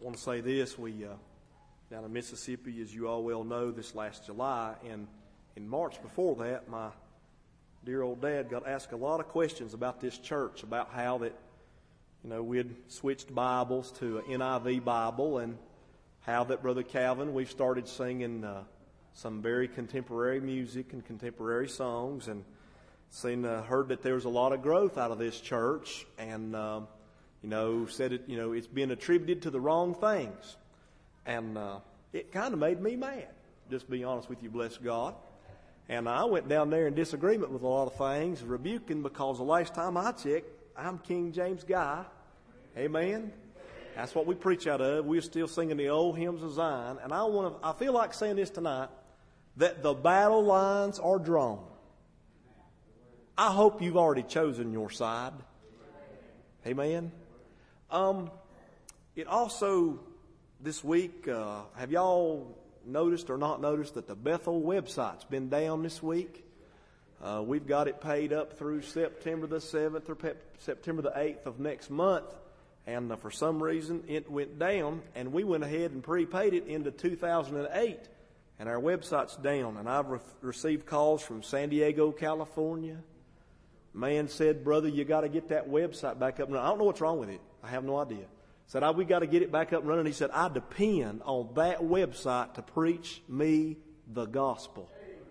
want to say this. We down in Mississippi, as you all well know, this last July, and in March before that, my dear old dad got asked a lot of questions about this church, about how that, we had switched Bibles to an NIV Bible, and how that, Brother Calvin, we've started singing some very contemporary music and contemporary songs, and heard that there was a lot of growth out of this church, and said it, it's been attributed to the wrong things. And it kind of made me mad, just to be honest with you, bless God. And I went down there in disagreement with a lot of things, rebuking, because the last time I checked, I'm King James guy. Amen. That's what we preach out of. We're still singing the old hymns of Zion. And I feel like saying this tonight, that the battle lines are drawn. I hope you've already chosen your side. Amen. It also, this week, have y'all noticed or not noticed that the Bethel website's been down this week? We've got it paid up through September the 7th or September the 8th of next month. And for some reason, it went down, and we went ahead and prepaid it into 2008. And our website's down. And I've received calls from San Diego, California. Man said, brother, you got to get that website back up and running. I don't know what's wrong with it. I have no idea. Said, we got to get it back up and running. He said, I depend on that website to preach me the gospel.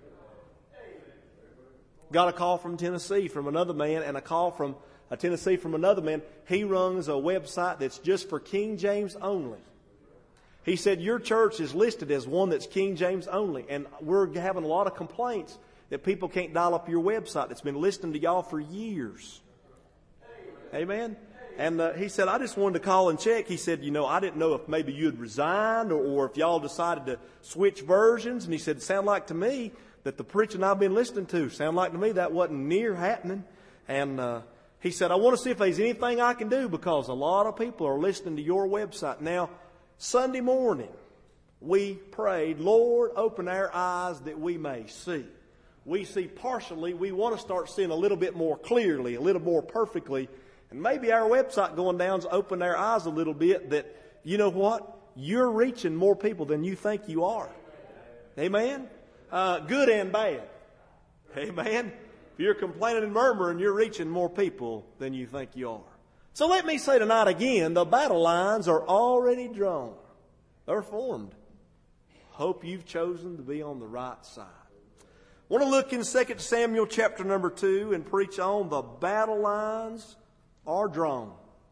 Got a call from Tennessee from another man, and a call from Tennessee from another man. He runs a website that's just for King James only. He said, your church is listed as one that's King James only, and we're having a lot of complaints that people can't dial up your website that's been listening to y'all for years. Amen. And he said, I just wanted to call and check. He said, I didn't know if maybe you had resigned or if y'all decided to switch versions. And he said, it sounded like to me that the preaching I've been listening to, sounded like to me that wasn't near happening. And he said, I want to see if there's anything I can do, because a lot of people are listening to your website. Now, Sunday morning, we prayed, Lord, open our eyes that we may see. We see partially. We want to start seeing a little bit more clearly, a little more perfectly. And maybe our website going down's opened our eyes a little bit that, you know what? You're reaching more people than you think you are. Amen? Good and bad. Amen? If you're complaining and murmuring, you're reaching more people than you think you are. So let me say tonight again, the battle lines are already drawn. They're formed. Hope you've chosen to be on the right side. I want to look in 2 Samuel chapter number 2 and preach on the battle lines are drawn.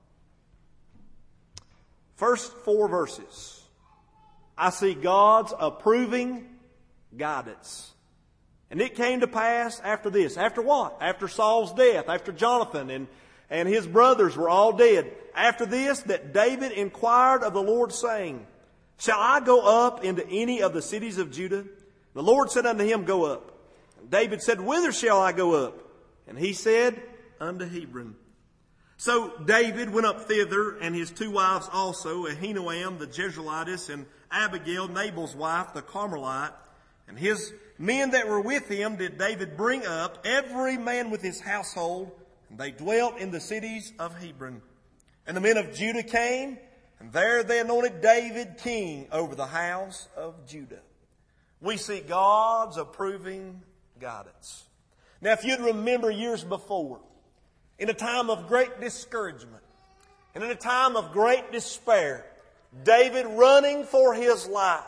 First 4 verses. I see God's approving guidance. And it came to pass after this. After what? After Saul's death. After Jonathan and his brothers were all dead. After this, that David inquired of the Lord, saying, shall I go up into any of the cities of Judah? The Lord said unto him, go up. And David said, whither shall I go up? And he said, unto Hebron. So David went up thither, and his 2 wives also, Ahinoam the Jezreelitess, and Abigail, Nabal's wife, the Carmelite. And his men that were with him did David bring up, every man with his household, and they dwelt in the cities of Hebron. And the men of Judah came, and there they anointed David king over the house of Judah. We see God's approving guidance. Now, if you'd remember years before, in a time of great discouragement, and in a time of great despair, David running for his life,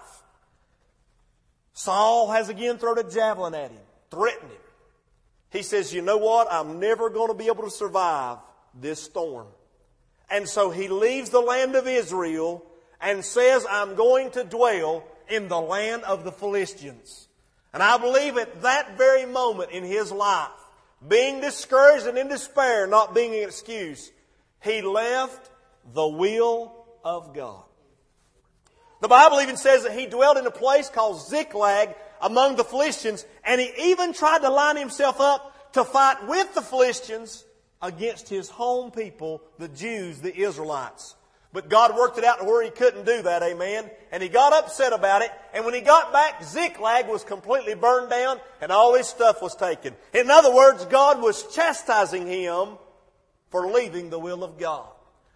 Saul has again thrown a javelin at him, threatened him. He says, you know what? I'm never going to be able to survive this storm. And so he leaves the land of Israel and says, I'm going to dwell in the land of the Philistines. And I believe at that very moment in his life, being discouraged and in despair, not being an excuse, he left the will of God. The Bible even says that he dwelt in a place called Ziklag among the Philistines, and he even tried to line himself up to fight with the Philistines against his home people, the Jews, the Israelites. But God worked it out to where he couldn't do that, amen? And he got upset about it, and when he got back, Ziklag was completely burned down, and all his stuff was taken. In other words, God was chastising him for leaving the will of God.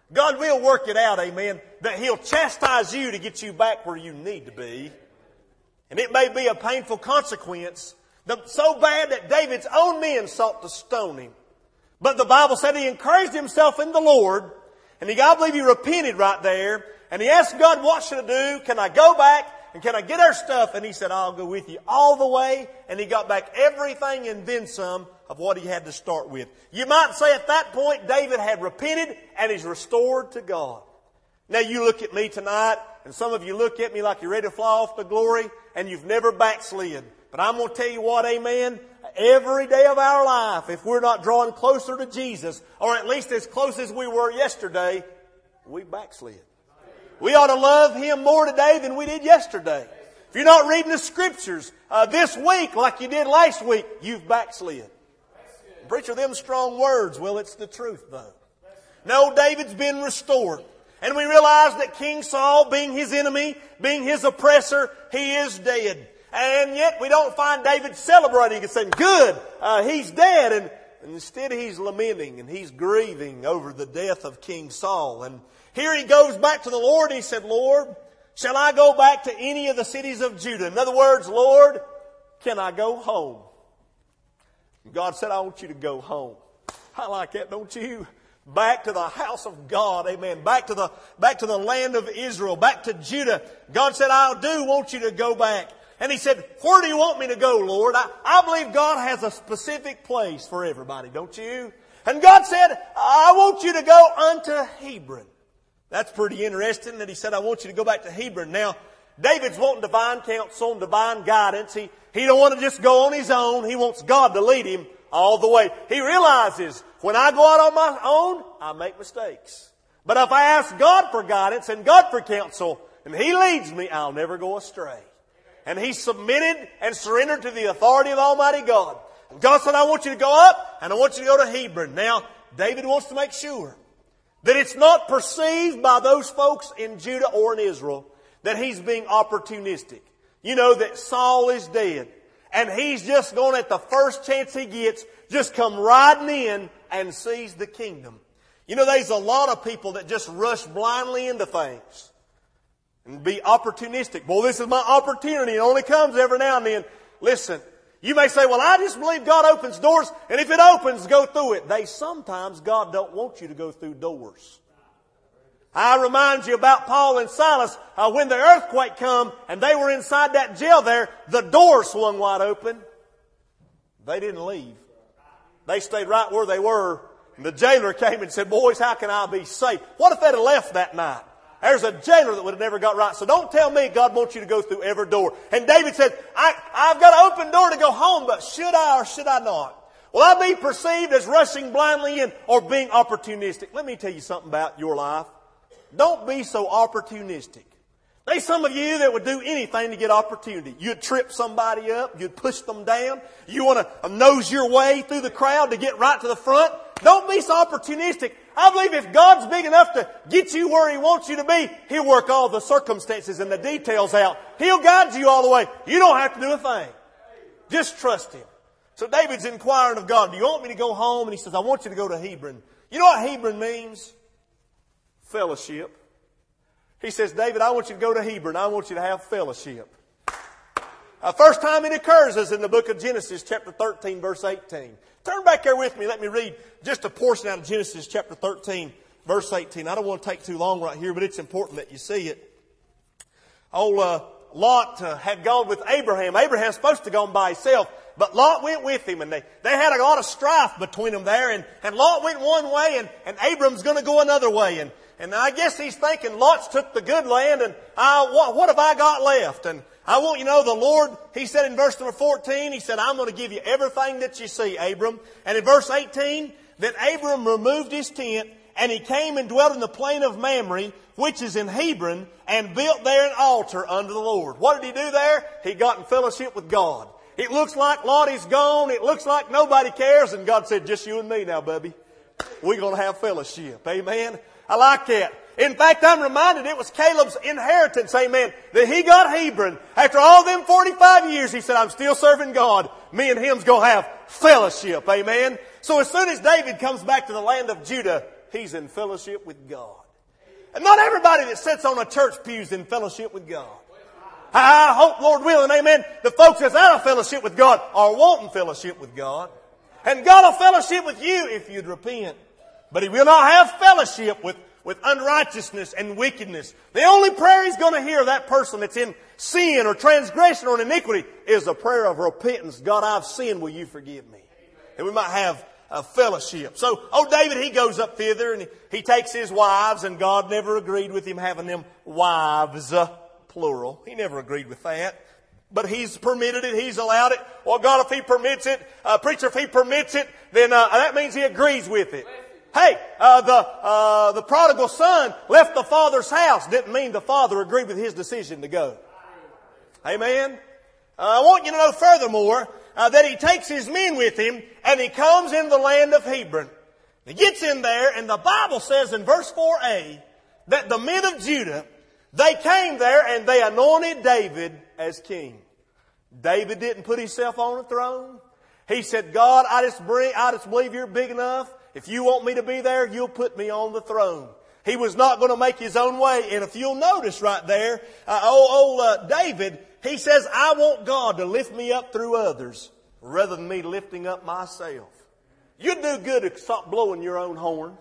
God will work it out, amen, that He'll chastise you to get you back where you need to be. And it may be a painful consequence, so bad that David's own men sought to stone him. But the Bible said he encouraged himself in the Lord, and I believe he repented right there, and he asked God, what should I do? Can I go back, and can I get our stuff? And He said, I'll go with you all the way, and he got back everything and then some of what he had to start with. You might say at that point, David had repented, and he's restored to God. Now you look at me tonight, and some of you look at me like you're ready to fly off to glory, and you've never backslid. But I'm going to tell you what, amen, every day of our life, if we're not drawing closer to Jesus, or at least as close as we were yesterday, we backslid. We ought to love Him more today than we did yesterday. If you're not reading the Scriptures this week like you did last week, you've backslid. Preacher, them strong words. Well, it's the truth, though. No, David's been restored. And we realize that King Saul, being his enemy, being his oppressor, he is dead. And yet we don't find David celebrating and saying, good, he's dead. And instead he's lamenting and he's grieving over the death of King Saul. And here he goes back to the Lord and he said, Lord, shall I go back to any of the cities of Judah? In other words, Lord, can I go home? And God said, I want you to go home. I like that, don't you? Back to the house of God, amen. Back to the land of Israel, back to Judah. God said, I do want you to go back. And he said, where do you want me to go, Lord? I believe God has a specific place for everybody, don't you? And God said, I want you to go unto Hebron. That's pretty interesting that He said, I want you to go back to Hebron. Now, David's wanting divine counsel and divine guidance. He don't want to just go on his own. He wants God to lead him all the way. He realizes, when I go out on my own, I make mistakes. But if I ask God for guidance and God for counsel, and He leads me, I'll never go astray. And he submitted and surrendered to the authority of Almighty God. And God said, I want you to go up and I want you to go to Hebron. Now, David wants to make sure that it's not perceived by those folks in Judah or in Israel that he's being opportunistic. You know that Saul is dead. And he's just going, at the first chance he gets, just come riding in and seize the kingdom. You know, there's a lot of people that just rush blindly into things and be opportunistic. Boy, this is my opportunity. It only comes every now and then. Listen, you may say, well, I just believe God opens doors, and if it opens, go through it. Sometimes God don't want you to go through doors. I remind you about Paul and Silas when the earthquake come and they were inside that jail there, the door swung wide open. They didn't leave. They stayed right where they were. And the jailer came and said, boys, how can I be safe? What if they'd have left that night? There's a jailer that would have never got right. So don't tell me God wants you to go through every door. And David said, I've got an open door to go home, but should I or should I not? Will I be perceived as rushing blindly in or being opportunistic? Let me tell you something about your life. Don't be so opportunistic. There's some of you that would do anything to get opportunity. You'd trip somebody up. You'd push them down. You want to nose your way through the crowd to get right to the front. Don't be so opportunistic. I believe if God's big enough to get you where He wants you to be, He'll work all the circumstances and the details out. He'll guide you all the way. You don't have to do a thing. Just trust Him. So David's inquiring of God, do you want me to go home? And he says, I want you to go to Hebron. You know what Hebron means? Fellowship. He says, David, I want you to go to Hebron. I want you to have fellowship. First time it occurs is in the book of Genesis, chapter 13, verse 18. Turn back there with me. Let me read just a portion out of Genesis, chapter 13, verse 18. I don't want to take too long right here, but it's important that you see it. Lot had gone with Abraham. Abraham's supposed to go by himself, but Lot went with him, and they had a lot of strife between them there, and Lot went one way, and Abram's going to go another way, and I guess he's thinking Lot's took the good land, and what have I got left? And I want you to know the Lord, He said in verse number 14, He said, I'm going to give you everything that you see, Abram. And in verse 18, then Abram removed his tent, and he came and dwelt in the plain of Mamre, which is in Hebron, and built there an altar unto the Lord. What did he do there? He got in fellowship with God. It looks like Lot is gone. It looks like nobody cares. And God said, just you and me now, Bubby. We're going to have fellowship. Amen. I like that. In fact, I'm reminded it was Caleb's inheritance, amen, that he got Hebron. After all them 45 years, he said, I'm still serving God. Me and him's going to have fellowship, amen. So as soon as David comes back to the land of Judah, he's in fellowship with God. And not everybody that sits on a church pew is in fellowship with God. I hope, Lord willing, amen, the folks that's out of fellowship with God are wanting fellowship with God. And God will fellowship with you if you'd repent. But He will not have fellowship with unrighteousness and wickedness. The only prayer He's going to hear of that person that's in sin or transgression or iniquity is a prayer of repentance. God, I've sinned. Will you forgive me? And we might have a fellowship. So, David, he goes up thither and he takes his wives, and God never agreed with him having them wives, plural. He never agreed with that. But He's permitted it. He's allowed it. Well, God, if He permits it, preacher, if He permits it, then that means He agrees with it. Hey, the prodigal son left the father's house. Didn't mean the father agreed with his decision to go. Amen. I want you to know furthermore that he takes his men with him and he comes in the land of Hebron. He gets in there, and the Bible says in verse 4a that the men of Judah, they came there and they anointed David as king. David didn't put himself on the throne. He said, God, I just believe You're big enough. If You want me to be there, You'll put me on the throne. He was not going to make his own way. And if you'll notice right there, David, he says, I want God to lift me up through others rather than me lifting up myself. You'd do good to stop blowing your own horn.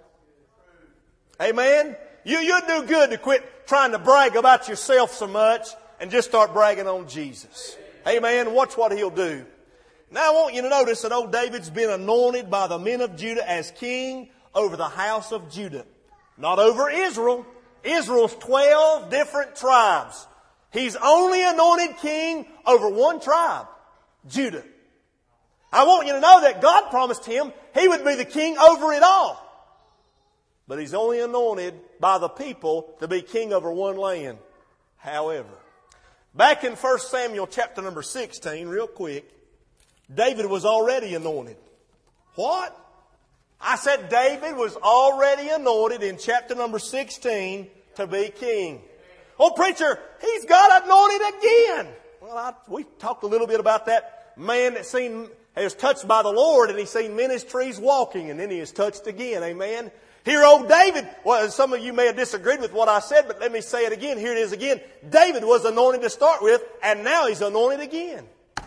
Amen? You'd do good to quit trying to brag about yourself so much and just start bragging on Jesus. Amen? Watch what He'll do. Now I want you to notice that old David's been anointed by the men of Judah as king over the house of Judah. Not over Israel. Israel's 12 different tribes. He's only anointed king over one tribe, Judah. I want you to know that God promised him he would be the king over it all. But he's only anointed by the people to be king over one land. However, back in 1 Samuel chapter number 16, real quick, David was already anointed. What? I said David was already anointed in chapter number 16 to be king. Oh, preacher, he's got anointed again. Well, we talked a little bit about that man that was touched by the Lord, and he seen ministries walking, and then he is touched again. Amen. Here, old David, well, some of you may have disagreed with what I said, but let me say it again. Here it is again. David was anointed to start with, and now he's anointed again.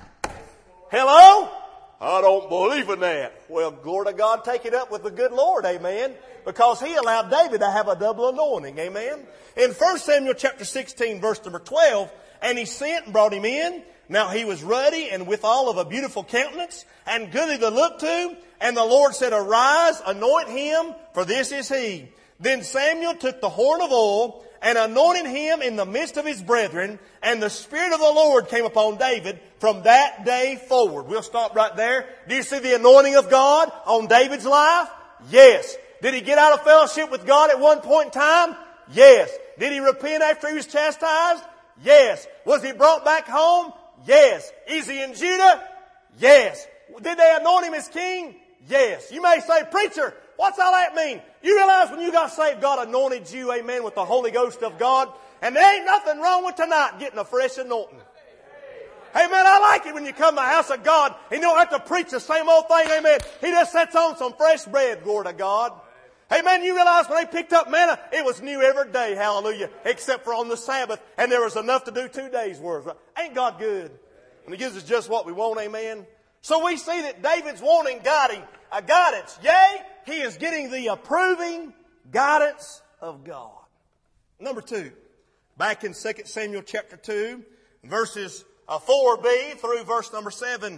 Hello? I don't believe in that. Well, glory to God, take it up with the good Lord, amen. Because He allowed David to have a double anointing, amen. In 1 Samuel chapter 16, verse number 12, and he sent and brought him in. Now he was ruddy and withal of a beautiful countenance, and goodly to look to. And the Lord said, Arise, anoint him, for this is he. Then Samuel took the horn of oil and anointed him in the midst of his brethren, and the Spirit of the Lord came upon David from that day forward. We'll stop right there. Do you see the anointing of God on David's life? Yes. Did he get out of fellowship with God at one point in time? Yes. Did he repent after he was chastised? Yes. Was he brought back home? Yes. Is he in Judah? Yes. Did they anoint him as king? Yes. You may say, Preacher, what's all that mean? You realize when you got saved, God anointed you, amen, with the Holy Ghost of God? And there ain't nothing wrong with tonight getting a fresh anointing. Amen. I like it when you come to the house of God and you don't have to preach the same old thing, amen. He just sets on some fresh bread, glory to God. Amen. You realize when they picked up manna, it was new every day, hallelujah, except for on the Sabbath, and there was enough to do 2 days' worth. Ain't God good? And He gives us just what we want, amen. So we see that David's wanting guidance. Yea, he is getting the approving guidance of God. Number 2, back in 2 Samuel chapter 2, verses 4b through verse number 7.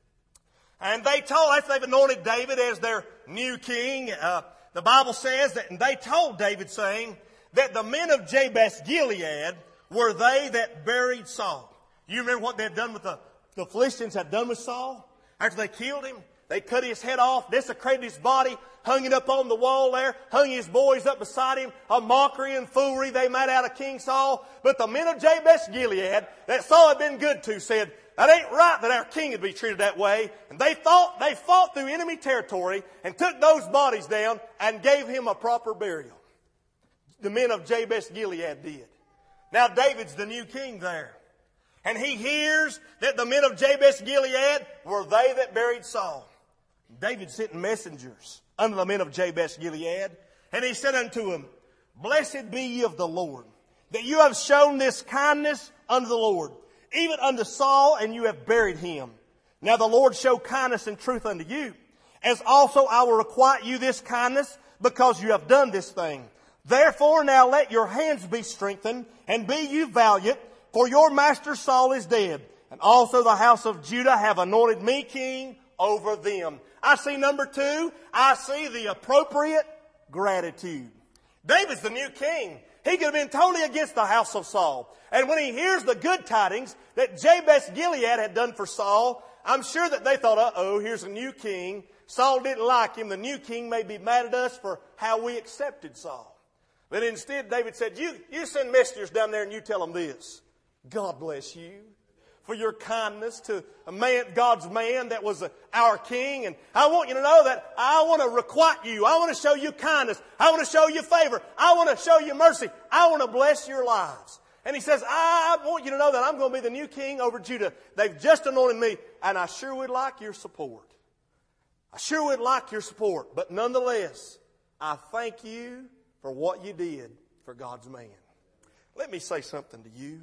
And they told, after they've anointed David as their new king, the Bible says that, and they told David, saying that the men of Jabesh Gilead were they that buried Saul. You remember what they had done with the Philistines had done with Saul? After they killed him, they cut his head off, desecrated his body, hung it up on the wall there, hung his boys up beside him, a mockery and foolery they made out of King Saul. But the men of Jabesh Gilead that Saul had been good to said, that ain't right that our king would be treated that way. And they fought through enemy territory and took those bodies down and gave him a proper burial. The men of Jabesh Gilead did. Now David's the new king there. And he hears that the men of Jabesh Gilead were they that buried Saul. David sent messengers unto the men of Jabesh Gilead. And he said unto them, Blessed be ye of the Lord, that you have shown this kindness unto the Lord, even unto Saul, and you have buried him. Now the Lord show kindness and truth unto you, as also I will requite you this kindness, because you have done this thing. Therefore now let your hands be strengthened, and be you valiant, for your master Saul is dead, and also the house of Judah have anointed me king over them. I see number 2, I see the appropriate gratitude. David's the new king. He could have been totally against the house of Saul. And when he hears the good tidings that Jabesh Gilead had done for Saul, I'm sure that they thought, uh-oh, here's a new king. Saul didn't like him. The new king may be mad at us for how we accepted Saul. But instead, David said, you send messengers down there and you tell them this. God bless you for your kindness to a man, God's man that was our king. And I want you to know that I want to requite you. I want to show you kindness. I want to show you favor. I want to show you mercy. I want to bless your lives. And he says, I want you to know that I'm going to be the new king over Judah. They've just anointed me, and I sure would like your support. I sure would like your support. But nonetheless, I thank you for what you did for God's man. Let me say something to you.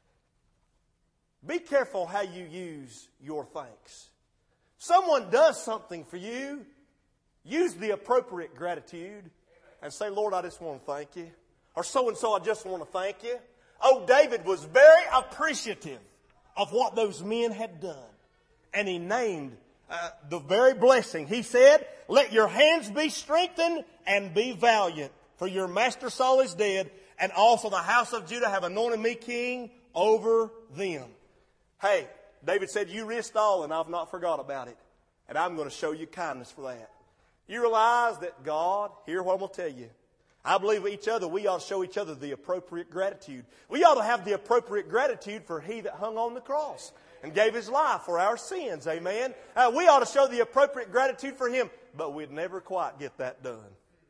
Be careful how you use your thanks. Someone does something for you, use the appropriate gratitude and say, Lord, I just want to thank you. Or so-and-so, I just want to thank you. Oh, David was very appreciative of what those men had done. And he named the very blessing. He said, let your hands be strengthened and be valiant, for your master Saul is dead, and also the house of Judah have anointed me king over them. Hey, David said, you risked all and I've not forgot about it. And I'm going to show you kindness for that. You realize that God, hear what I'm going to tell you. I believe we ought to show each other the appropriate gratitude. We ought to have the appropriate gratitude for He that hung on the cross and gave His life for our sins. Amen. We ought to show the appropriate gratitude for Him, but we'd never quite get that done.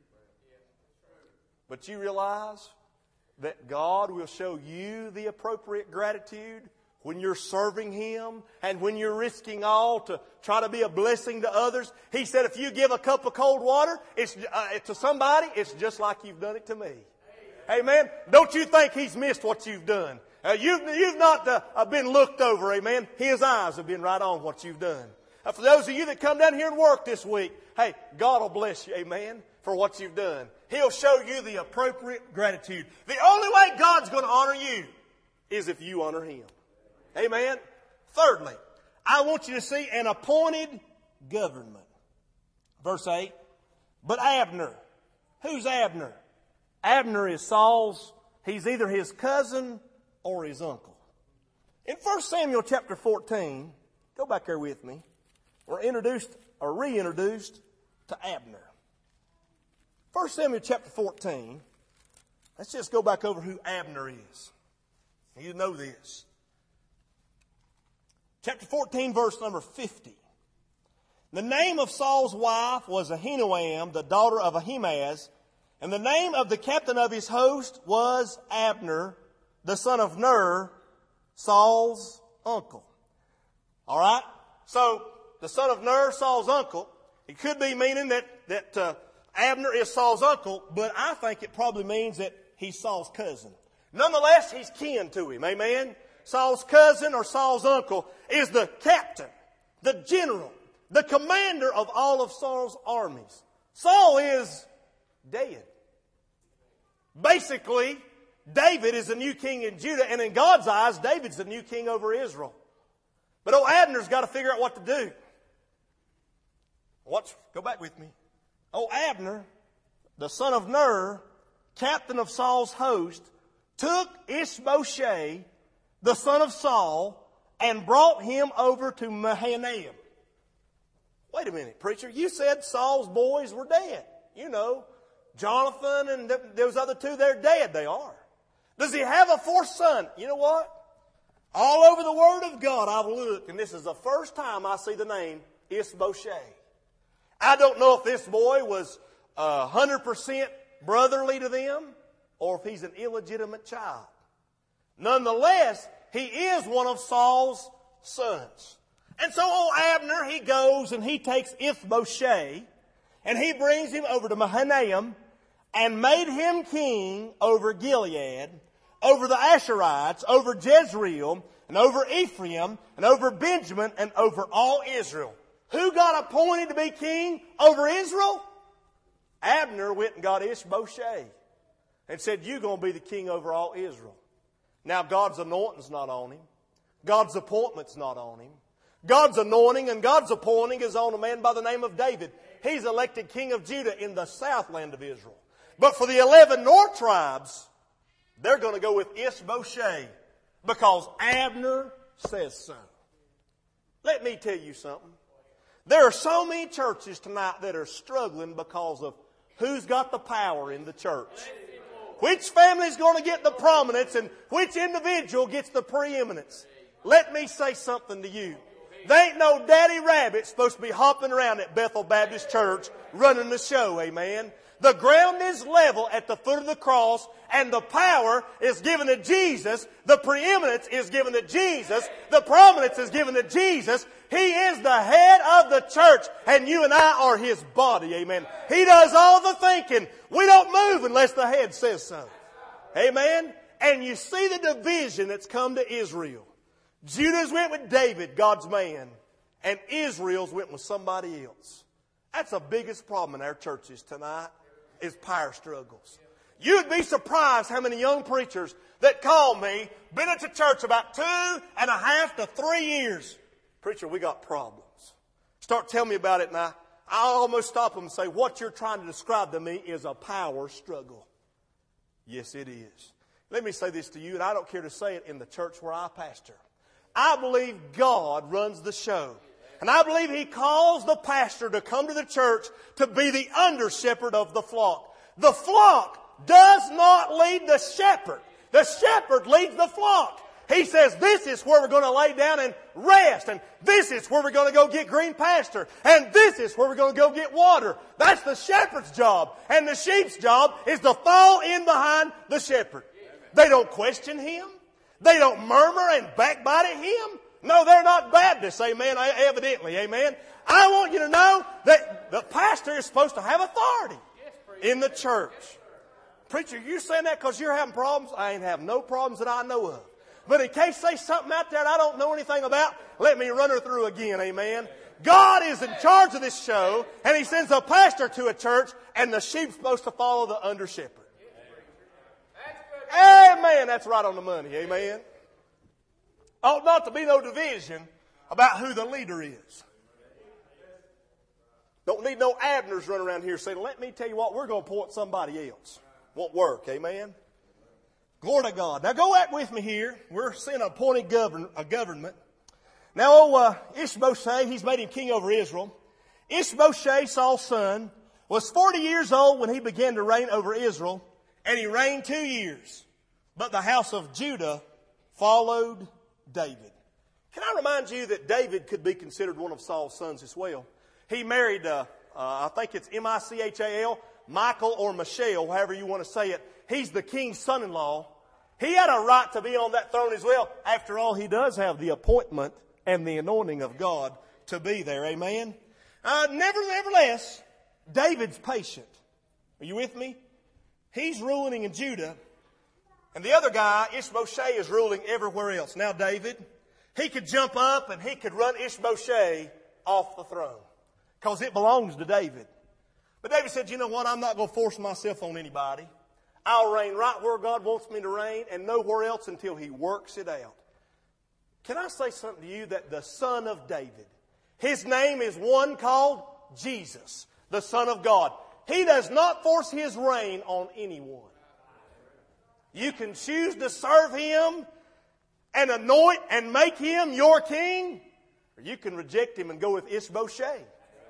But you realize that God will show you the appropriate gratitude when you're serving Him and when you're risking all to try to be a blessing to others. He said if you give a cup of cold water to somebody, it's just like you've done it to me. Amen. Don't you think He's missed what you've done. You've not been looked over. Amen. His eyes have been right on what you've done. For those of you that come down here and work this week, hey, God will bless you. Amen. For what you've done. He'll show you the appropriate gratitude. The only way God's going to honor you is if you honor Him. Amen. Thirdly, I want you to see an appointed government. Verse 8. But Abner. Who's Abner? Abner is Saul's. He's either his cousin or his uncle. In 1 Samuel chapter 14, go back there with me. We're reintroduced to Abner. 1 Samuel chapter 14. Let's just go back over who Abner is. You know this. Chapter 14, verse number 50. The name of Saul's wife was Ahinoam, the daughter of Ahimaaz, and the name of the captain of his host was Abner, the son of Ner, Saul's uncle. All right? So, the son of Ner, Saul's uncle, it could be meaning that Abner is Saul's uncle, but I think it probably means that he's Saul's cousin. Nonetheless, he's kin to him. Amen? Saul's cousin or Saul's uncle is the captain, the general, the commander of all of Saul's armies. Saul is dead. Basically, David is the new king in Judah, and in God's eyes, David's the new king over Israel. But Abner's got to figure out what to do. Go back with me. Abner, the son of Ner, captain of Saul's host, took Ishbosheth, the son of Saul, and brought him over to Mahanaim. Wait a minute, preacher. You said Saul's boys were dead. You know, Jonathan and those other two, they're dead. They are. Does he have a fourth son? You know what? All over the Word of God I've looked, and this is the first time I see the name Ishbosheth. I don't know if this boy was 100% brotherly to them or if he's an illegitimate child. Nonetheless, he is one of Saul's sons. And so Abner, he goes and he takes Ishbosheth and he brings him over to Mahanaim. and made him king over Gilead, over the Asherites, over Jezreel, and over Ephraim, and over Benjamin, and over all Israel. Who got appointed to be king over Israel? Abner went and got Ishbosheth and said, you're going to be the king over all Israel. Now God's anointing's not on him. God's appointment's not on him. God's anointing and God's appointing is on a man by the name of David. He's elected king of Judah in the southland of Israel. But for the 11 north tribes, they're going to go with Ishbosheth because Abner says so. Let me tell you something. There are so many churches tonight that are struggling because of who's got the power in the church. Which family's going to get the prominence and which individual gets the preeminence. Let me say something to you. There ain't no daddy rabbit supposed to be hopping around at Bethel Baptist Church running the show, amen. The ground is level at the foot of the cross, and the power is given to Jesus. The preeminence is given to Jesus. The prominence is given to Jesus. He is the head of the church, and you and I are His body, amen. He does all the thinking. We don't move unless the head says so. Amen. And you see the division that's come to Israel. Judah's went with David, God's man, and Israel's went with somebody else. That's the biggest problem in our churches tonight, is power struggles. You'd be surprised how many young preachers that call me, been at the church about 2.5 to 3 years. Preacher, we got problems. Start telling me about it, and I almost stop them and say, what you're trying to describe to me is a power struggle. Yes, it is. Let me say this to you, and I don't care to say it in the church where I pastor. I believe God runs the show. And I believe He calls the pastor to come to the church to be the under-shepherd of the flock. The flock does not lead the shepherd. The shepherd leads the flock. He says, this is where we're going to lay down and rest. And this is where we're going to go get green pasture. And this is where we're going to go get water. That's the shepherd's job. And the sheep's job is to fall in behind the shepherd. They don't question him. They don't murmur and backbite at him. No, they're not Baptists, amen, evidently, amen. I want you to know that the pastor is supposed to have authority in the church. Preacher, you saying that because you're having problems? I ain't having no problems that I know of. But in case there's something out there that I don't know anything about, let me run her through again, amen. God is in charge of this show, and He sends a pastor to a church, and the sheep's supposed to follow the under-shepherd. Amen. That's right on the money, amen. Ought not to be no division about who the leader is. Don't need no Abners running around here saying, let me tell you what, we're going to appoint somebody else. Won't work, amen? Glory to God. Now go back with me here. We're seeing an appointed government. Now Ishbosheth, he's made him king over Israel. Ishbosheth, Saul's son, was 40 years old when he began to reign over Israel, and he reigned 2 years. But the house of Judah followed David. Can I remind you that David could be considered one of Saul's sons as well? He married, I think it's Michal, Michael or Michelle, however you want to say it. He's the king's son-in-law. He had a right to be on that throne as well. After all, he does have the appointment and the anointing of God to be there. Amen? Nevertheless, David's patient. Are you with me? He's ruling in Judah. And the other guy, Ishbosheth, is ruling everywhere else. Now David, he could jump up and he could run Ishbosheth off the throne. Because it belongs to David. But David said, you know what, I'm not going to force myself on anybody. I'll reign right where God wants me to reign and nowhere else until He works it out. Can I say something to you that the Son of David, His name is one called Jesus, the Son of God. He does not force His reign on anyone. You can choose to serve Him and anoint and make Him your king, or you can reject Him and go with Ishbosheth.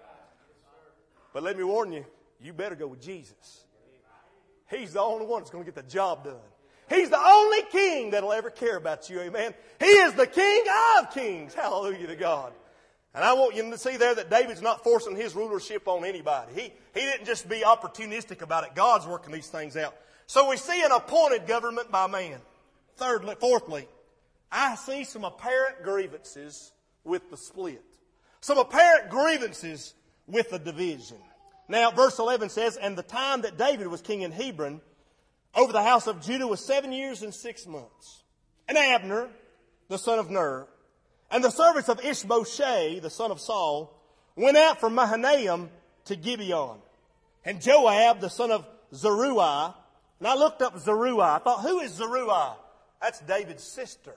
But let me warn you, you better go with Jesus. He's the only one that's going to get the job done. He's the only king that'll ever care about you, amen. He is the King of kings. Hallelujah to God. And I want you to see there that David's not forcing his rulership on anybody. He didn't just be opportunistic about it. God's working these things out. So we see an appointed government by man. Fourthly, I see some apparent grievances with the split. Some apparent grievances with the division. Now, verse 11 says, and the time that David was king in Hebron over the house of Judah was 7 years and 6 months. And Abner, the son of Ner, and the servants of Ishbosheth, the son of Saul, went out from Mahanaim to Gibeon. And Joab, the son of Zeruiah, and I looked up Zeruiah. I thought, who is Zeruiah? That's David's sister.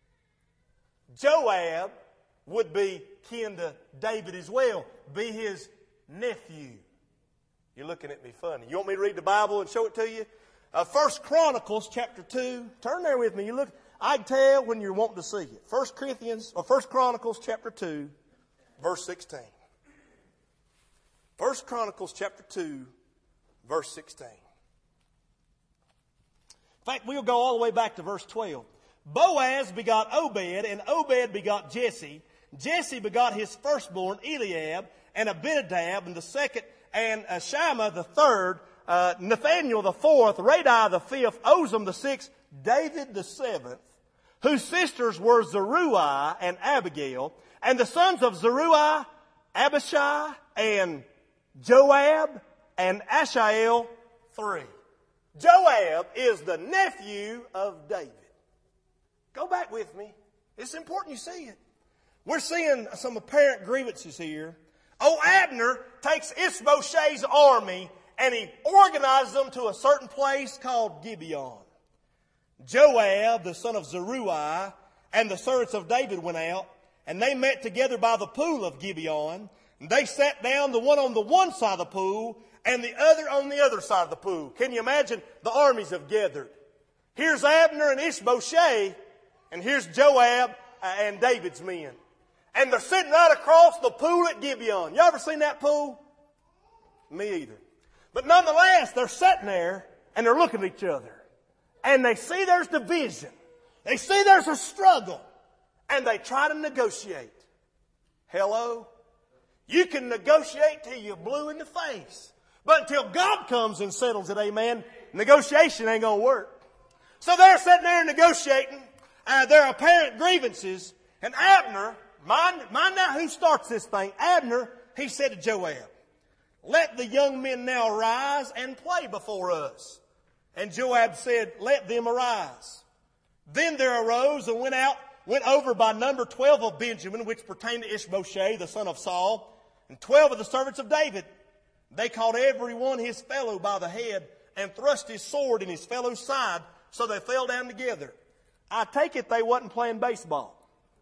Joab would be kin to David as well, be his nephew. You're looking at me funny. You want me to read the Bible and show it to you? 1 Chronicles chapter 2. Turn there with me. You look. I can tell when you're wanting to see it. 1 Chronicles chapter 2, verse 16. 1 Chronicles chapter 2, verse 16. In fact, we'll go all the way back to verse 12. Boaz begot Obed, and Obed begot Jesse. Jesse begot his firstborn Eliab, and Abinadab, and the second, and Shammah the third, Nathaniel the fourth, Radai the fifth, Ozem the sixth, David the seventh, whose sisters were Zeruiah and Abigail, and the sons of Zeruiah, Abishai, and Joab, and Ashael, 3. Joab is the nephew of David. Go back with me. It's important you see it. We're seeing some apparent grievances here. Abner takes Ishbosheth's army and he organizes them to a certain place called Gibeon. Joab, the son of Zeruiah, and the servants of David went out, and they met together by the pool of Gibeon. And they sat down, the one on the one side of the pool, and the other on the other side of the pool. Can you imagine? The armies have gathered. Here's Abner and Ishbosheth, and here's Joab and David's men. And they're sitting right across the pool at Gibeon. You ever seen that pool? Me either. But nonetheless, they're sitting there, and they're looking at each other. And they see there's division. They see there's a struggle. And they try to negotiate. Hello? You can negotiate till you're blue in the face. But until God comes and settles it, amen, negotiation ain't going to work. So they're sitting there negotiating. There are apparent grievances. And Abner, mind now who starts this thing. Abner, he said to Joab, let the young men now arise and play before us. And Joab said, let them arise. Then there arose and went over by number 12 of Benjamin, which pertained to Ishbosheth, the son of Saul, and 12 of the servants of David. They caught every one his fellow by the head and thrust his sword in his fellow's side, so they fell down together. I take it they wasn't playing baseball.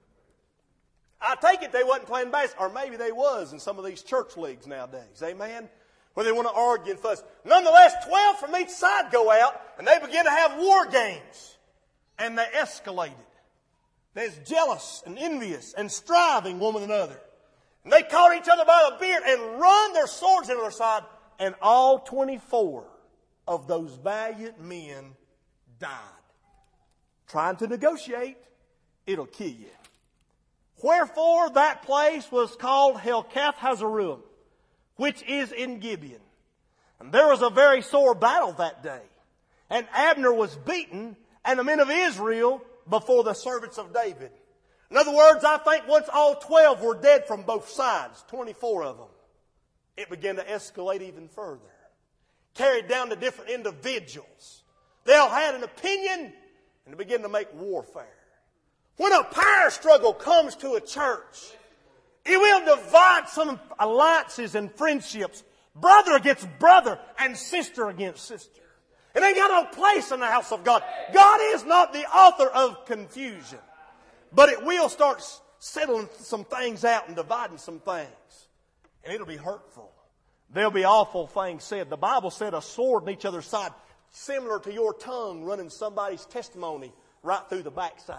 I take it they wasn't playing baseball, or maybe they was in some of these church leagues nowadays. Amen? Where they want to argue and fuss. Nonetheless, 12 from each side go out, and they begin to have war games. And they escalated. There's jealous and envious and striving one with another. And they caught each other by the beard and run their swords into their side. And all 24 of those valiant men died. Trying to negotiate, it'll kill you. Wherefore that place was called Helkath Hazarim, which is in Gibeon. And there was a very sore battle that day. And Abner was beaten, and the men of Israel before the servants of David. In other words, I think once all 12 were dead from both sides, 24 of them, it began to escalate even further. Carried down to different individuals. They all had an opinion, and it began to make warfare. When a power struggle comes to a church, it will divide some alliances and friendships. Brother against brother and sister against sister. It ain't got no place in the house of God. God is not the author of confusion. But it will start settling some things out and dividing some things. And it'll be hurtful. There'll be awful things said. The Bible said a sword on each other's side, similar to your tongue running somebody's testimony right through the backside.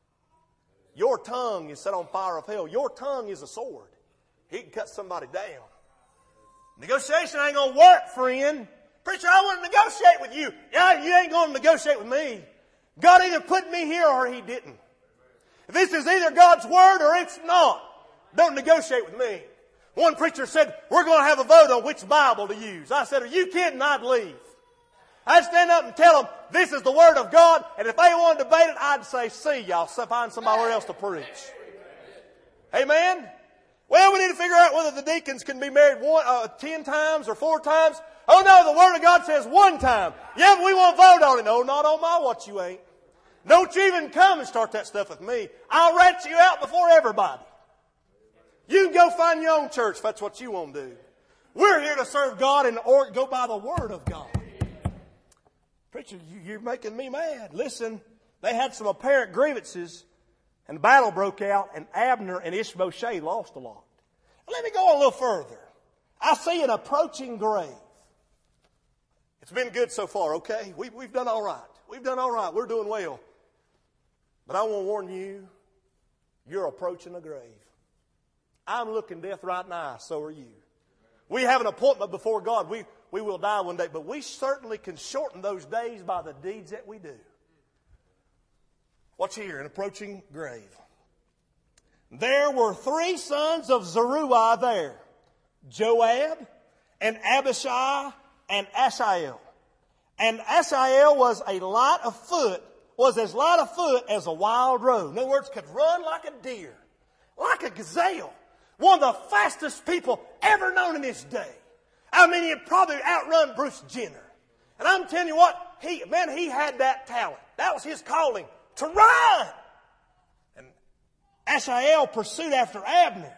Your tongue is set on fire of hell. Your tongue is a sword. It can cut somebody down. Negotiation ain't going to work, friend. Preacher, I want to negotiate with you. Yeah, you ain't going to negotiate with me. God either put me here or He didn't. This is either God's Word or it's not. Don't negotiate with me. One preacher said, we're going to have a vote on which Bible to use. I said, are you kidding? I'd leave. I'd stand up and tell them, this is the Word of God, and if they want to debate it, I'd say, see y'all, find somewhere else to preach. Amen? Well, we need to figure out whether the deacons can be married 10 times or 4 times. Oh no, the Word of God says 1 time. Yeah, but we won't vote on it. No, not on my watch you ain't. Don't you even come and start that stuff with me. I'll rat you out before everybody. You can go find your own church if that's what you want to do. We're here to serve God and go by the Word of God. Preacher, you're making me mad. Listen, they had some apparent grievances, and the battle broke out, and Abner and Ishbosheth lost a lot. Let me go a little further. I see an approaching grave. It's been good so far, okay? We've done all right. We've done all right. We're doing well. But I want to warn you, you're approaching a grave. I'm looking death right now, so are you. We have an appointment before God. We will die one day, but we certainly can shorten those days by the deeds that we do. Watch here, an approaching grave. There were 3 sons of Zeruiah there, Joab and Abishai and Asahel. And Asahel was as light of foot as a wild roe. In other words, could run like a deer, like a gazelle. One of the fastest people ever known in this day. I mean, he'd probably outrun Bruce Jenner. And I'm telling you what, he had that talent. That was his calling, to run. And Asahel pursued after Abner.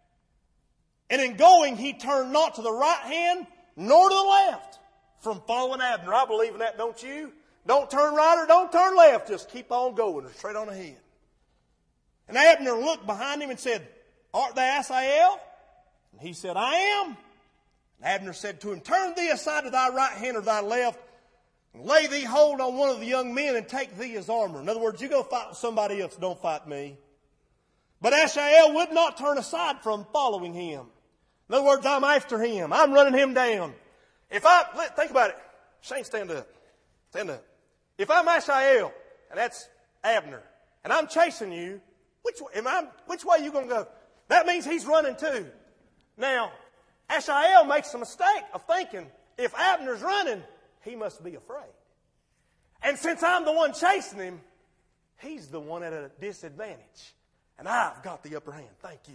And in going, he turned not to the right hand nor to the left from following Abner. I believe in that, don't you? Don't turn right or don't turn left. Just keep on going, straight on ahead. And Abner looked behind him and said, Art thou Asahel? And he said, I am. And Abner said to him, Turn thee aside to thy right hand or thy left, and lay thee hold on one of the young men and take thee his armor. In other words, you go fight with somebody else, don't fight me. But Asahel would not turn aside from following him. In other words, I'm after him. I'm running him down. Think about it. Shane, stand up. Stand up. If I'm Asahel, and that's Abner, and I'm chasing you, which way are you going to go? That means he's running too. Now, Asahel makes a mistake of thinking, if Abner's running, he must be afraid. And since I'm the one chasing him, he's the one at a disadvantage. And I've got the upper hand. Thank you.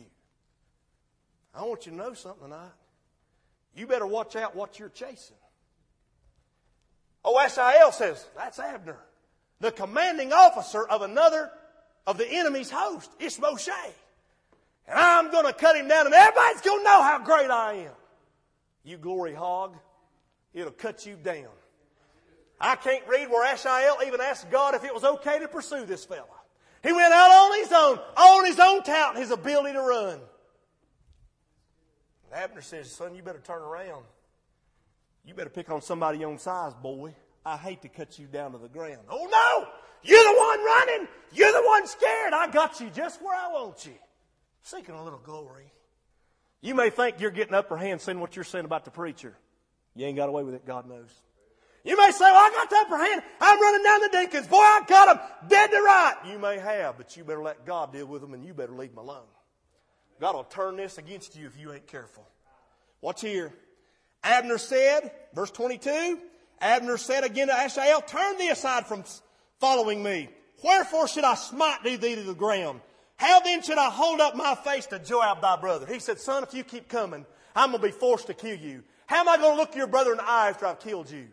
I want you to know something tonight. You better watch out what you're chasing. Oh, Asahel says, that's Abner, the commanding officer of another of the enemy's host, Ishbosheth. And I'm going to cut him down, and everybody's going to know how great I am. You glory hog, it'll cut you down. I can't read where Asahel even asked God if it was okay to pursue this fella. He went out on his own talent and his ability to run. And Abner says, son, you better turn around. You better pick on somebody your own size, boy. I hate to cut you down to the ground. Oh, no! You're the one running. You're the one scared. I got you just where I want you. Seeking a little glory. You may think you're getting upper hand saying what you're saying about the preacher. You ain't got away with it, God knows. You may say, well, I got the upper hand. I'm running down the deacons. Boy, I got them dead to right. You may have, but you better let God deal with them and you better leave them alone. God will turn this against you if you ain't careful. Watch here. Abner said, verse 22, Abner said again to Asahel, turn thee aside from following me. Wherefore should I smite thee to the ground? How then should I hold up my face to Joab thy brother? He said, son, if you keep coming, I'm going to be forced to kill you. How am I going to look your brother in the eye after I've killed you?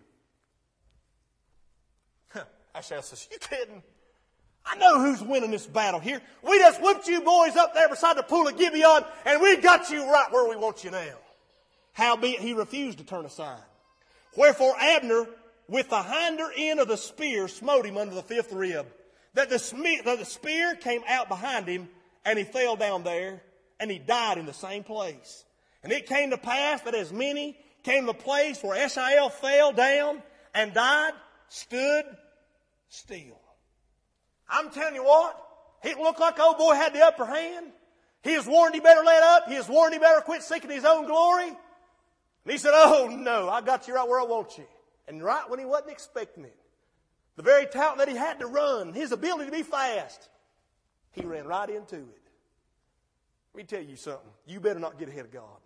Asahel says, you kidding? I know who's winning this battle here. We just whipped you boys up there beside the pool of Gibeon, and we got you right where we want you now. Howbeit he refused to turn aside. Wherefore Abner, with the hinder end of the spear, smote him under the fifth rib. That the spear came out behind him, and he fell down there, and he died in the same place. And it came to pass that as many came to the place where Asahel fell down and died, stood still. I'm telling you what, it looked like old boy had the upper hand. He was warned he better let up. He was warned he better quit seeking his own glory. And he said, oh no, I got you right where I want you. And right when he wasn't expecting it, the very talent that he had to run, his ability to be fast, he ran right into it. Let me tell you something. You better not get ahead of God.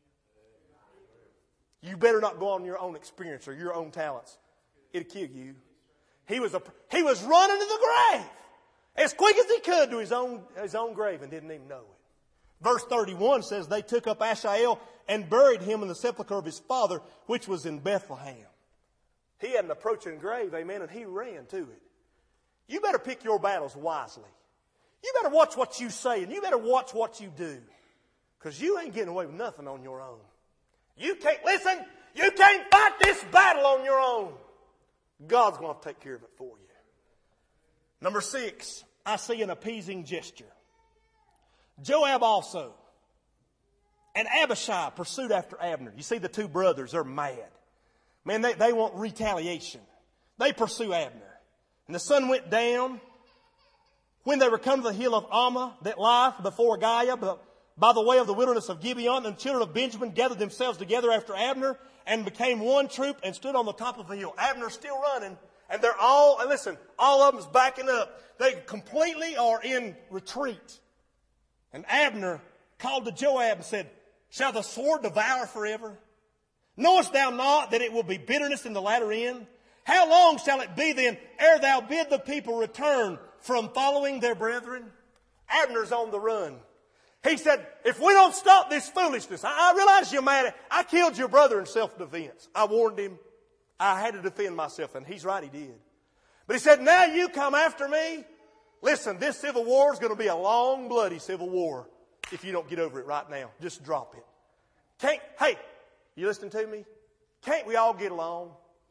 You better not go on your own experience or your own talents. It'll kill you. He was running to the grave as quick as he could to his own grave and didn't even know it. Verse 31 says, they took up Asahel and buried him in the sepulchre of his father, which was in Bethlehem. He had an approaching grave, amen, and he ran to it. You better pick your battles wisely. You better watch what you say, and you better watch what you do. Because you ain't getting away with nothing on your own. You can't fight this battle on your own. God's going to take care of it for you. Number 6, I see an appeasing gesture. Joab also and Abishai pursued after Abner. You see the two brothers, they're mad. Man, they want retaliation. They pursue Abner. And the sun went down when they were come to the hill of Ammah that lieth before Giah, by the way of the wilderness of Gibeon. And the children of Benjamin gathered themselves together after Abner and became one troop and stood on the top of the hill. Abner's still running. And they're all, and listen, all of them's backing up. They completely are in retreat. And Abner called to Joab and said, shall the sword devour forever? Knowest thou not that it will be bitterness in the latter end? How long shall it be then ere thou bid the people return from following their brethren? Abner's on the run. He said, if we don't stop this foolishness, I realize you're mad. I killed your brother in self-defense. I warned him. I had to defend myself, and he's right, he did. But he said, now you come after me. Listen, this civil war is going to be a long, bloody civil war if you don't get over it right now. Just drop it. Hey, you listening to me? Can't we all get along?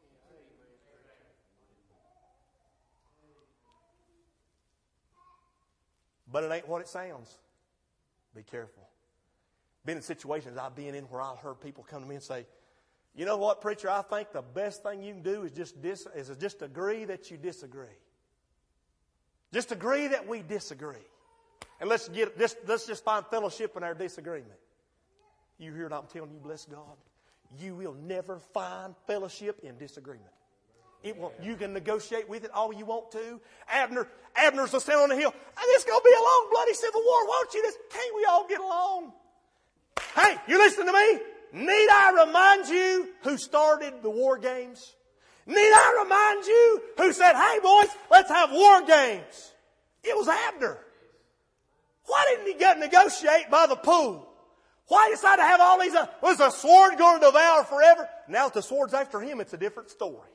But it ain't what it sounds. Be careful. Been in situations I've been in where I've heard people come to me and say, you know what, preacher, I think the best thing you can do is just agree that you disagree. Just agree that we disagree. And let's just find fellowship in our disagreement. You hear what I'm telling you, bless God? You will never find fellowship in disagreement. It won't. You can negotiate with it all you want to. Abner's a stand on the hill. This is going to be a long, bloody civil war. Won't you? Can't we all get along? Hey, you listen to me? Need I remind you who started the war games? Need I remind you who said, hey boys, let's have war games? It was Abner. Why didn't he get negotiate by the pool? Why decide to have all these, was the sword going to devour forever? Now that the sword's after him, it's a different story.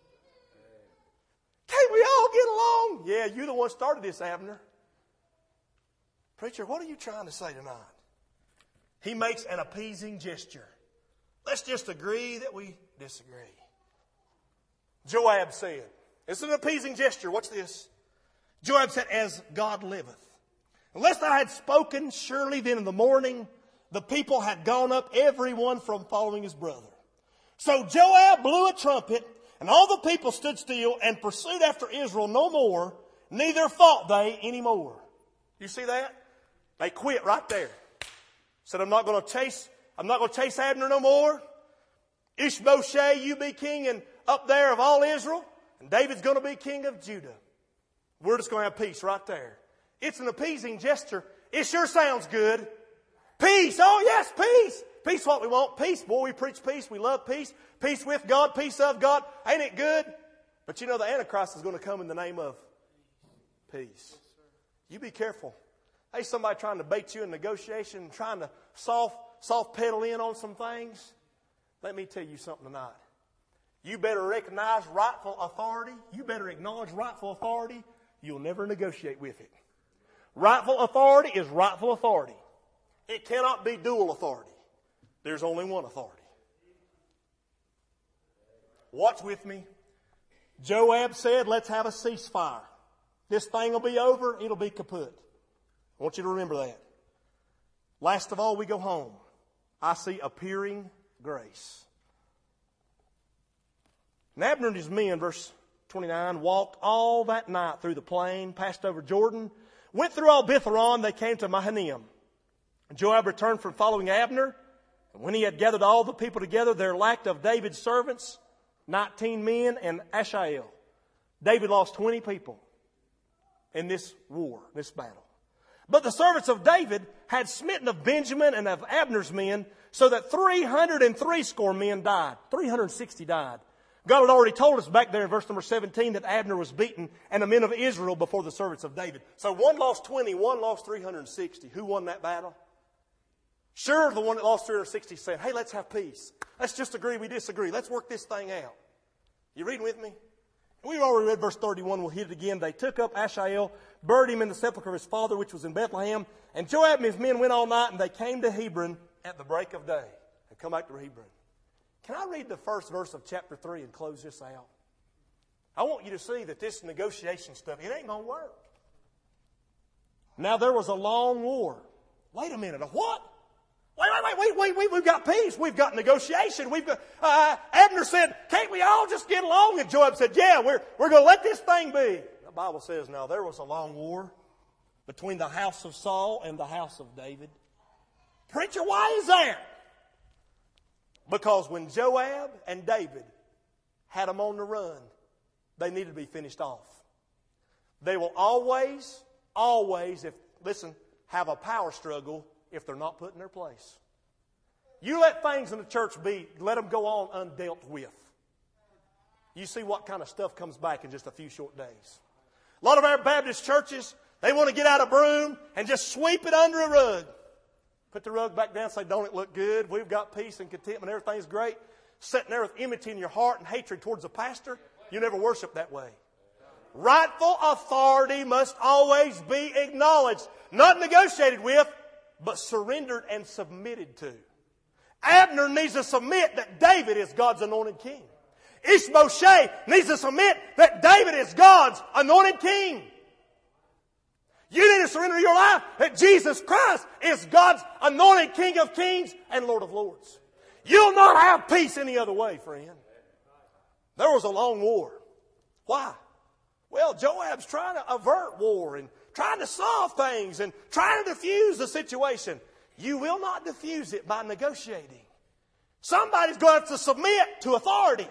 Can't we all get along? Yeah, you're the one started this, Abner. Preacher, what are you trying to say tonight? He makes an appeasing gesture. Let's just agree that we disagree. Joab said, it's an appeasing gesture. Watch this. Joab said, as God liveth, unless I had spoken, surely then in the morning the people had gone up, every one from following his brother. So Joab blew a trumpet, and all the people stood still and pursued after Israel no more, neither fought they any more. You see that? They quit right there. Said, I'm not going to chase Abner no more. Ishbosheth, you be king and up there of all Israel, and David's going to be king of Judah. We're just going to have peace right there. It's an appeasing gesture. It sure sounds good. Peace. Oh yes, peace. Peace what we want. Peace. Boy, we preach peace. We love peace. Peace with God. Peace of God. Ain't it good? But you know the Antichrist is going to come in the name of peace. You be careful. Hey, somebody trying to bait you in negotiation, trying to soft pedal in on some things. Let me tell you something tonight. You better recognize rightful authority. You better acknowledge rightful authority. You'll never negotiate with it. Rightful authority is rightful authority. It cannot be dual authority. There's only one authority. Watch with me. Joab said, let's have a ceasefire. This thing will be over. It'll be kaput. I want you to remember that. Last of all, we go home. I see appearing grace. And Abner and his men, verse 29, walked all that night through the plain, passed over Jordan, went through all Bitharon, they came to Mahanaim. Joab returned from following Abner, and when he had gathered all the people together, there lacked of David's servants 19 men and Asahel. David lost 20 people in this war, this battle. But the servants of David had smitten of Benjamin and of Abner's men, so that 360 men died. 360 died. God had already told us back there in verse number 17 that Abner was beaten and the men of Israel before the servants of David. So one lost 20, one lost 360. Who won that battle? Sure, the one that lost 360 said, hey, let's have peace. Let's just agree we disagree. Let's work this thing out. You reading with me? We've already read verse 31. We'll hit it again. They took up Asahel, buried him in the sepulchre of his father, which was in Bethlehem. And Joab and his men went all night, and they came to Hebron at the break of day. They come back to Hebron. Can I read the first verse of chapter 3 and close this out? I want you to see that this negotiation stuff, it ain't going to work. Now there was a long war. Wait a minute, a what? Wait, we've got peace. We've got negotiation. We've got, Abner said, can't we all just get along? And Joab said, yeah, we're going to let this thing be. The Bible says, now there was a long war between the house of Saul and the house of David. Preacher, why is that? Because when Joab and David had them on the run, they needed to be finished off. They will always, have a power struggle if they're not put in their place. You let things in the church be, let them go on undealt with. You see what kind of stuff comes back in just a few short days. A lot of our Baptist churches, they want to get out a broom and just sweep it under a rug. Put the rug back down and say, don't it look good? We've got peace and contentment. Everything's great. Sitting there with enmity in your heart and hatred towards the pastor, you never worship that way. Rightful authority must always be acknowledged, not negotiated with, but surrendered and submitted to. Abner needs to submit that David is God's anointed king. Ishbosheth needs to submit that David is God's anointed king. You need to surrender your life that Jesus Christ is God's anointed King of kings and Lord of lords. You'll not have peace any other way, friend. There was a long war. Why? Well, Joab's trying to avert war and trying to solve things and trying to diffuse the situation. You will not diffuse it by negotiating. Somebody's going to have to submit to authority.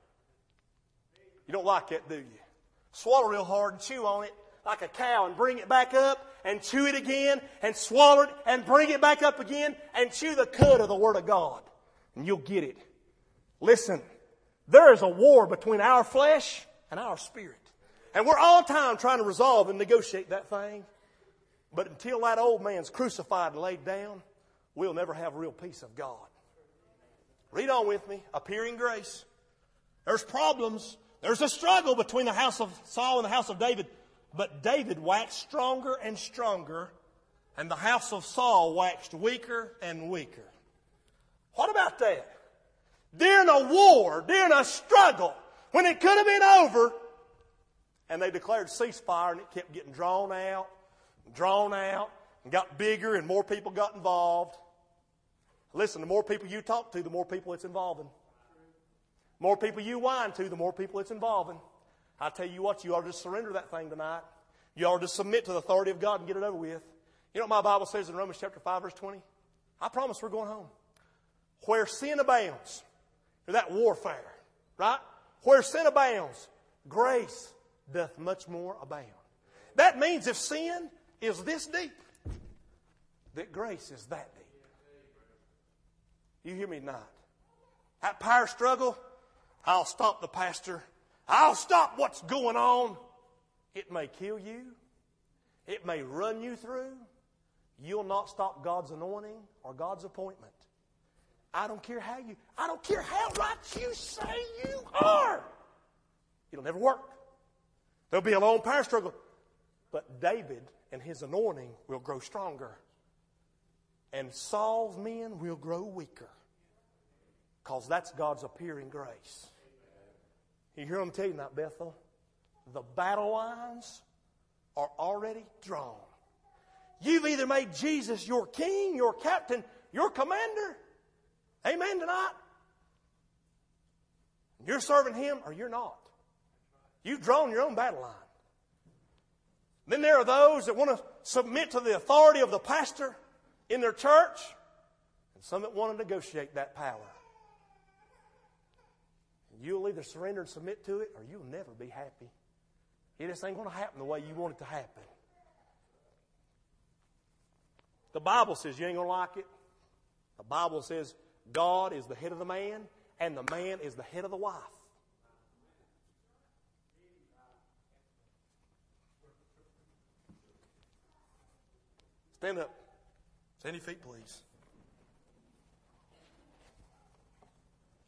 You don't like that, do you? Swallow real hard and chew on it like a cow and bring it back up and chew it again and swallow it and bring it back up again and chew the cud of the Word of God. And you'll get it. Listen, there is a war between our flesh and our spirit. And we're all the time trying to resolve and negotiate that thing. But until that old man's crucified and laid down, we'll never have real peace of God. Read on with me. Appearing grace. There's problems. There's a struggle between the house of Saul and the house of David. But David waxed stronger and stronger, and the house of Saul waxed weaker and weaker. What about that? During a war, during a struggle, when it could have been over, and they declared ceasefire, and it kept getting drawn out, and got bigger, and more people got involved. Listen, the more people you talk to, the more people it's involving. The more people you whine to, the more people it's involving. I tell you what, you ought to just surrender that thing tonight. You ought to just submit to the authority of God and get it over with. You know what my Bible says in Romans chapter 5, verse 20? I promise we're going home. Where sin abounds, that warfare, right? Where sin abounds, grace doth much more abound. That means if sin is this deep, that grace is that deep. You hear me tonight? That power struggle, I'll stop the pastor. I'll stop what's going on. It may kill you. It may run you through. You'll not stop God's anointing or God's appointment. I don't care how right you say you are. It'll never work. There'll be a long power struggle. But David and his anointing will grow stronger. And Saul's men will grow weaker. Because that's God's appearing grace. You hear them tell you now, Bethel? The battle lines are already drawn. You've either made Jesus your king, your captain, your commander. Amen tonight? You're serving Him or you're not. You've drawn your own battle line. Then there are those that want to submit to the authority of the pastor in their church, and some that want to negotiate that power. You'll either surrender and submit to it, or you'll never be happy. It just ain't going to happen the way you want it to happen. The Bible says you ain't going to like it. The Bible says God is the head of the man, and the man is the head of the wife. Stand up. Stand your feet, please.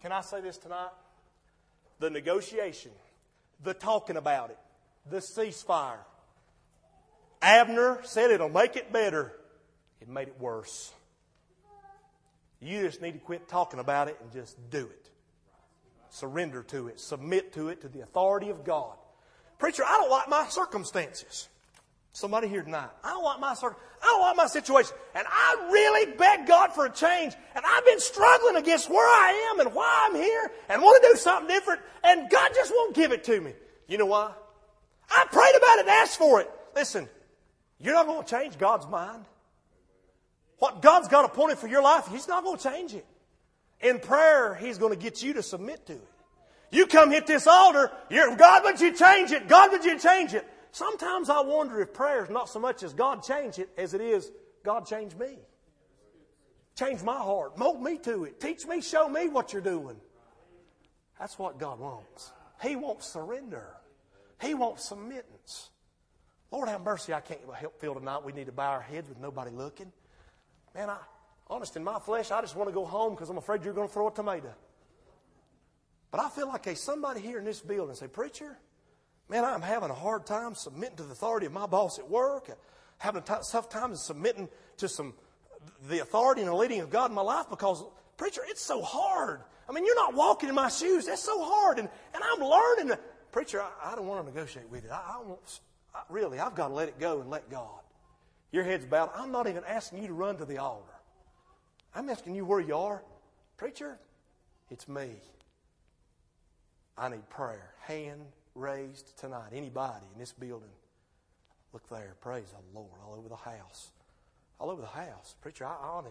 Can I say this tonight? The negotiation, the talking about it, the ceasefire. Abner said it'll make it better. It made it worse. You just need to quit talking about it and just do it. Surrender to it. Submit to it, to the authority of God. Preacher, I don't like my circumstances. Somebody here tonight. I don't like my situation. And I really beg God for a change. And I've been struggling against where I am and why I'm here and want to do something different. And God just won't give it to me. You know why? I prayed about it and asked for it. Listen, you're not going to change God's mind. What God's got appointed for your life, He's not going to change it. In prayer, He's going to get you to submit to it. You come hit this altar, God, would you change it? God, would you change it? Sometimes I wonder if prayer is not so much as God change it as it is God change me. Change my heart. Mold me to it. Teach me, show me what you're doing. That's what God wants. He wants surrender. He wants submittance. Lord have mercy, I can't help feel tonight we need to bow our heads with nobody looking. Man, honest in my flesh, I just want to go home because I'm afraid you're going to throw a tomato. But I feel like there's somebody here in this building and say, Preacher, man, I'm having a hard time submitting to the authority of my boss at work. Having a tough time submitting to the authority and the leading of God in my life because, Preacher, it's so hard. I mean, you're not walking in my shoes. That's so hard. And I'm learning. Preacher, I don't want to negotiate with it. Really, I've got to let it go and let God. Your head's bowed. I'm not even asking you to run to the altar. I'm asking you where you are. Preacher, it's me. I need prayer. Hand raised tonight. Anybody in this building? Look there. Praise the Lord. All over the house. All over the house. Preacher, I